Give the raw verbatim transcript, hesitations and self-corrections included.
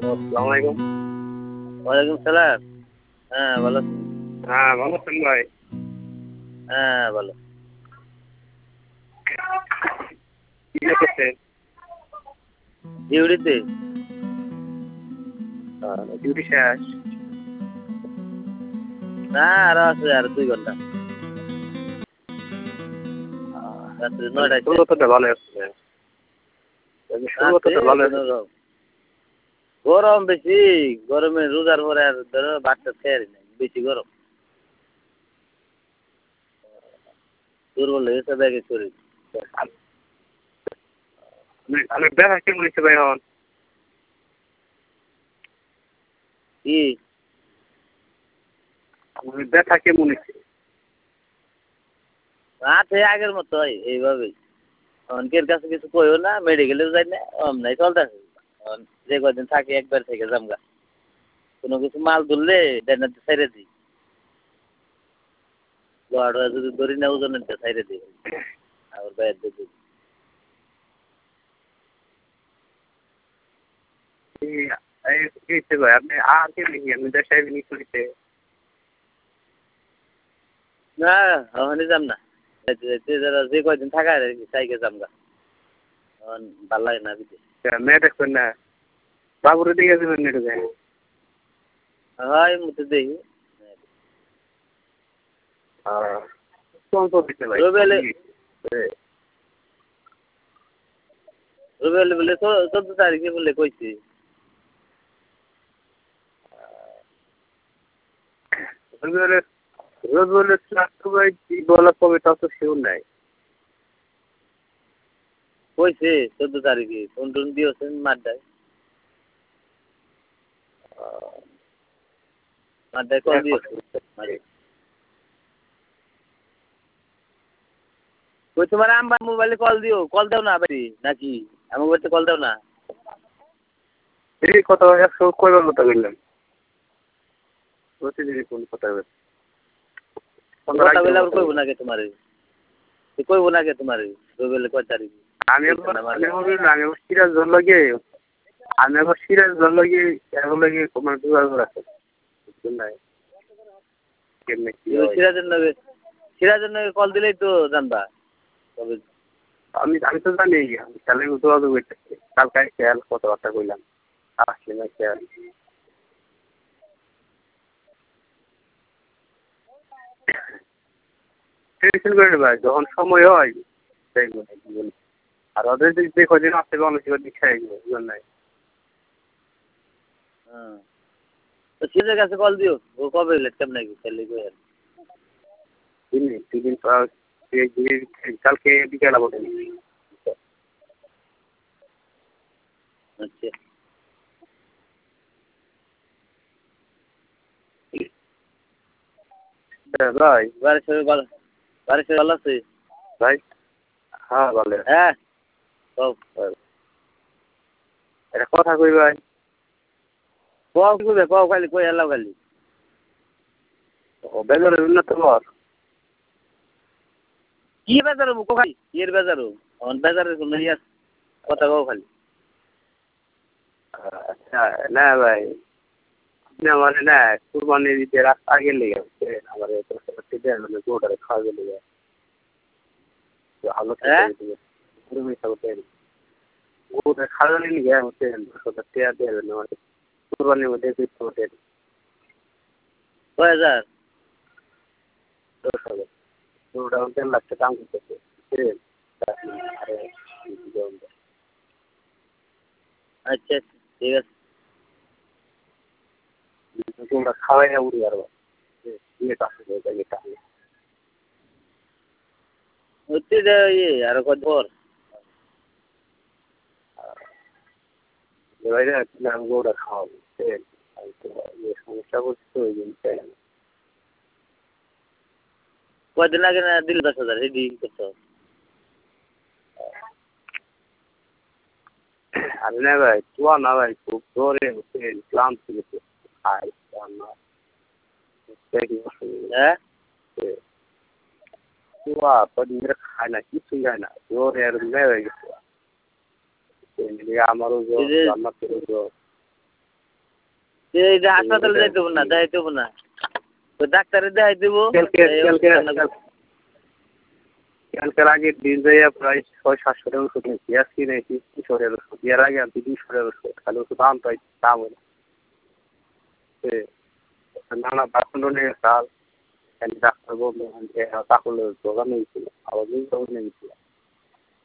আসসালামু আলাইকুম। ওয়ালাইকুম সালাম। হ্যাঁ ভালো আছি। হ্যাঁ ভালো আছেন ভাই? হ্যাঁ ভালো। কি করতেছেন? ডিউটিতে। ডিউটি শেষ? না আরো আছে আর দুই ঘন্টা। রাত্রে নয়টায় শেষ। শুরুটা ভালো আছে। শুরুটা ভালো আছে। গরম বেশি, গরমে রোজার পরে আর ধরো ভাত টাত খেয়ে নাই, বেশি গরম। দুর্বল হয়ে গেছে ব্যাগে শরীর। আমি ব্যথা কেমন হচ্ছে ভাই এখন? কি? আমি ব্যথা কেমন হচ্ছে? আছে আগের মতো এইভাবেই। অনেকের কাছে কিছু কইও না, মেডিকেলেও যাই না, অমনাই চলতেছে। যে কদিন থাকি একবার থেকে জামগা। কোনো কিছু মাল ধরলে ডাইনাতে ছেড়ে দিই। লোহাটা যদি ধরি না ওজনের ছেড়ে দিই। আবার বাইরে দিই। ভাই আপনি আর কে লিখি আমি দেশাই বিনি করিতে না ওখানে যাম না। যে কয়দিন থাকা আর কি তাইকে যামগা। ভাল লাগে না বিদেশ। মেয়ে দেখবেন না বাবুরে দিকে যাবেন না ঢুকে হয় মতো দেখি। কোন দিতে ভাই রবিবারে রবিবারে বলে চোদ্দ তারিখে বলে কইছি। রবিবারে রবিবারে ক্লাস তো ভাই বলা কবে তা তো শিওর নাই। কইছে চোদ্দ তারিখে ফোন টোন দিয়েছেন মাঠটায়। মাঠটায় কল দিয়েছে। কই তোমার আম্বার মোবাইলে কল দিও, কল দাও না বাড়ি নাকি? আমার বাড়িতে কল দাও না। এই কথা একশো কয়বার কথা বললেন? প্রতিদিনই কোন কথা বলবেন? কথা বলে আবার কইব না কে তোমারে? কইব না কে তোমারে? রবিবারে কয় তারিখ? আমি আমি আমি সিরাজ ধর লাগে আমি আবার সিরাজ ধর লাগে এখন লাগে তোমার বিভাগ আছে নাই কেমনে কি সিরাজের নগে সিরাজের নগে কল দিলেই তো জানবা। তবে আমি আমি তো জানি আমি তাহলে যোগাযোগ করতেছি কালকে খেয়াল কথাবার্তা কইলাম আসলে না খেয়াল টেনশন করে ভাই যখন সময় হয় দেখবো আর ওদের যে কদিন আসতে অনেক দীক্ষা বুঝলেন নাই হ্যাঁ তো সিরাজের কাছে কল দিও। ও কবে এলে কেমন নাকি তাহলে কই আর দিন দুদিন পর কালকে বিকেল আবার আচ্ছা ভাই বাড়ির সবাই ভালো বাড়ির সবাই ভালো আছে? ভাই হ্যাঁ ভালো হ্যাঁ কও একটা কথা কই ভাই কও কি কইবে কও খালি কই এলাও খালি ও বেজার না তোমার কি বেজার হবো কও খালি কি এর বেজার হবো অন বেজারের কোনো ইয়ে আছে? কথা কও খালি। আচ্ছা না ভাই আপনি আমার না কুরবানি দিতে রাস্তা আগে লেগে গেছে আমার মানে গোটারে খাওয়া লেগে ভালো গোটা খাওয়া লেগে হচ্ছে দশ হাজার টাকা দিয়ে দেবেন আমার কুরবানির মধ্যে হোটেল কয় হাজার? দশ হাজার গোটা দেড় লাখ টাকা দাম করতেছে আচ্ছা ঠিক আছে তোমরা খাওয়াই না উড়ি আর হচ্ছে যে ইয়ে আরো কত পর গৌড়া খাওয়াবো সমস্যা করছে ওই জিনিসটা কয়দিন আগে না দিল দশ হাজার রেডি করতে হবে। আর না ভাই তুয়া না ভাই খুব জোরে হচ্ছে ক্লান্ত গেছে খাই হ্যাঁ তুয়া কদিন ধরে খায় না কিছুই খায় না জোরে আর মেয়ে হয়ে গেছে আমারও জ্বর রান্না করে জ্বর এই যে হাসপাতালে যাইতে হবে না দেখাইতে হবে না ওই ডাক্তারে দেখাই দেবো কালকের আগের দিন যাইয়া প্রায় ছয় সাতশো টাকা ওষুধ নিয়েছি আজকে নিয়েছি কিশোরের ওষুধ এর আগে আনছি দুশোরের ওষুধ খালি ওষুধ আনতে হয় দাম হলো নানা বাসন নিয়ে কাল ডাক্তার বললো তাহলে দোকানে গেছিল আবার নিয়ে গেছিল